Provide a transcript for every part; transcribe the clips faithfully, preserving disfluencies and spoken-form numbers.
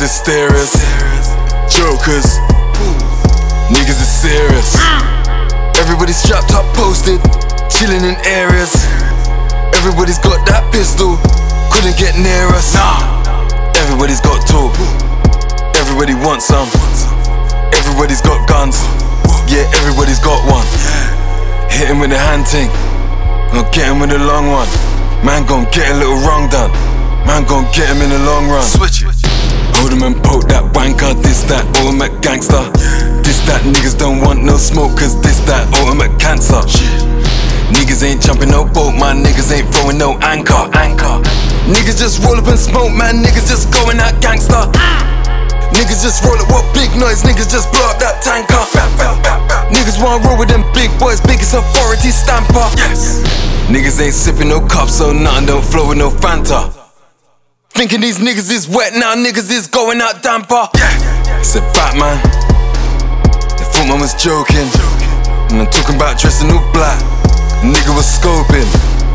is stairs, jokers, niggas is serious. Everybody's strapped up, posted, chilling in areas. Everybody's got that pistol, couldn't get near us. Everybody's got two, everybody wants some. Everybody's got guns, yeah, everybody's got one. Hit him with the hand ting, I'll get him with the long one. Man gon' get a little wrong done, man gon' get him in the long run. Switch it. Hold him and poke that wanker, this that ultimate gangster. This that niggas don't want no smoke, cause this that ultimate cancer. Niggas ain't jumping no boat, my niggas ain't throwing no anchor. Anchor. Niggas just roll up and smoke, man, niggas just going out gangster. Niggas just roll up, what big noise, niggas just blow up that tanker. Niggas wanna roll with them big boys, biggest authority stamper. Yes. Niggas ain't sipping no cups, so nothing don't flow with no Fanta. Thinking these niggas is wet, now niggas is going out damper. Yeah. Said Batman, they thought man was joking, and I'm talking about dressing all black. The nigga was scoping,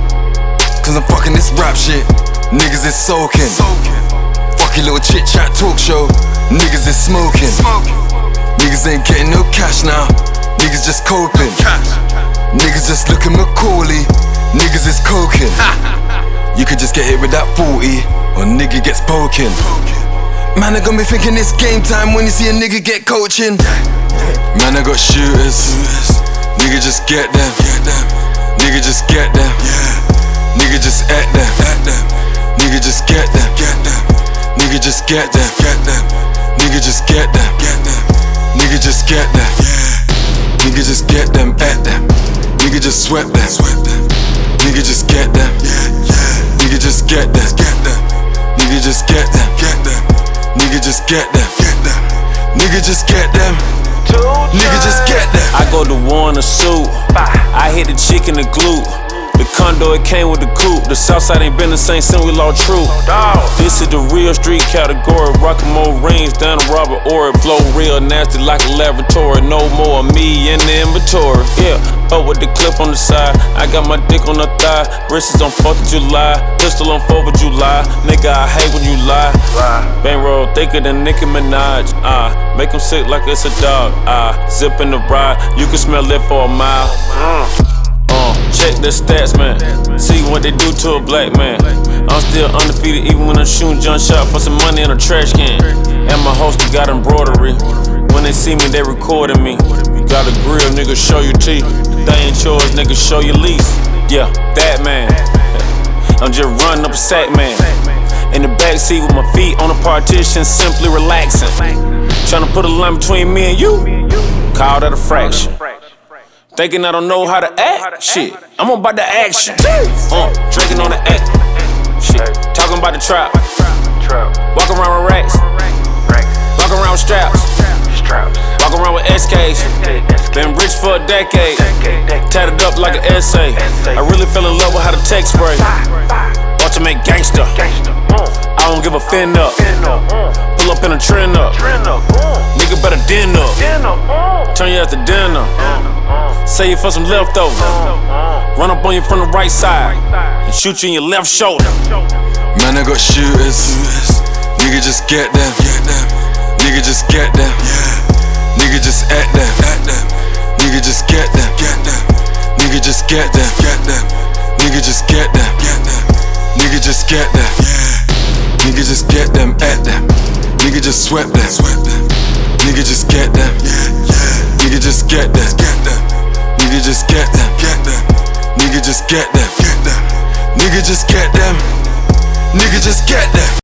cause I'm fucking this rap shit, niggas is soaking. Fucking little chit chat talk show, niggas is smoking. Niggas ain't getting no cash now, niggas just coping. Niggas just looking Macaulay, niggas is coking. You could just get hit with that forty, or nigga gets poking. Man, I got me thinking it's game time when you see a nigga get coaching. Man, I got shooters, nigga just get them. Nigga just get them. Nigga just at them. Nigga just get them. Nigga just get them. Nigga just get them. Nigga just get them. Nigga just get them at them. Nigga just sweat them. Nigga just get them. Nigga just get them. Nigga just get them. Nigga just get them. Nigga just get them. Nigga just get them. I go to war in a suit. I hit the chick in the glute. The condo, it came with the coupe. The Southside ain't been the same since we lost true. This is the real street category. Rockin' more rings down to Robert Ory. Flow real nasty like a laboratory. No more of me in the inventory. Yeah, up with the clip on the side. I got my dick on the thigh. Wrist is on fourth of July. Pistol on fourth of July. Nigga, I hate when you lie. Bankroll thicker than Nicki Minaj. Ah, make him sick like it's a dog. Ah, zip in the ride. You can smell it for a mile. Uh, check the stats, man. See what they do to a black man. I'm still undefeated even when I'm shooting jump shot for some money in a trash can. And my host got embroidery. When they see me, they recording me. You got a grill, nigga, show your teeth. They ain't yours, nigga, show your lease. Yeah, that man. I'm just running up a sack, man. In the backseat with my feet on the partition, simply relaxing. Tryna put a line between me and you. Call that a fraction. Thinking I don't know how to act? Shit, I'm about the action. Uh, drinking on the act. Shit, talking about the trap. Walk around with racks. Walk around with straps. Walk around with S Ks. Been rich for a decade. Tatted up like an essay. I really fell in love with how the text spray. Ultimate gangster. I don't give a fin up. Pull up in a trend up. Nigga better din up. Turn you out to dinner. Say it for some leftovers. Run up on you from the right side and shoot you in your left shoulder. Man, I got shooters, nigga just get them. Nigga just get them. Nigga just at them. Nigga just get them. Nigga just get them. Nigga just get them. Nigga just get them. Nigga just get them at them. Nigga just sweat them. Nigga just get them. Nigga just get them. Nigga just get them. Nigga just get them. Nigga just get them. Nigga just get them.